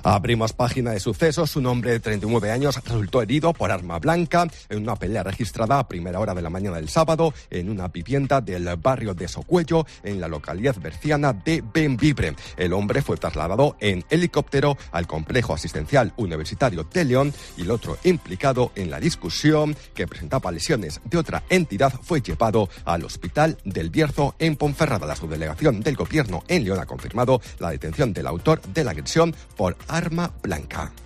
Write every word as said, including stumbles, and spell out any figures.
Abrimos página de sucesos. Un hombre de treinta y nueve años resultó herido por arma blanca en una pelea registrada a primera hora de la mañana del sábado en una vivienda del barrio de Socuello, en la localidad berciana de Bembibre. El hombre fue trasladado en helicóptero al complejo asistencial universitario de León y el otro implicado en la discusión, que presentaba lesiones de otra entidad, fue llevado al hospital del Bierzo en Ponferrada. La subdelegación del gobierno en León ha confirmado la detención del autor de la agresión por arma blanca.